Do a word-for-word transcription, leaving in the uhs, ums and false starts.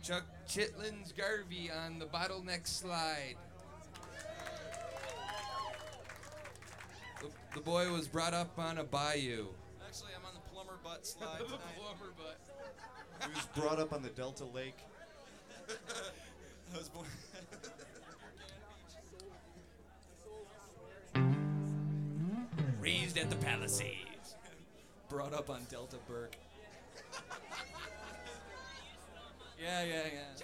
Chuck Chitlins Garvey on the bottleneck slide. The, the boy was brought up on a bayou. Actually, I'm on the plumber butt slide tonight. Plumber butt. He was brought up on the Delta Lake. I was born. Raised at the Palisades. Brought up on Delta Burke. Yeah, yeah, yeah.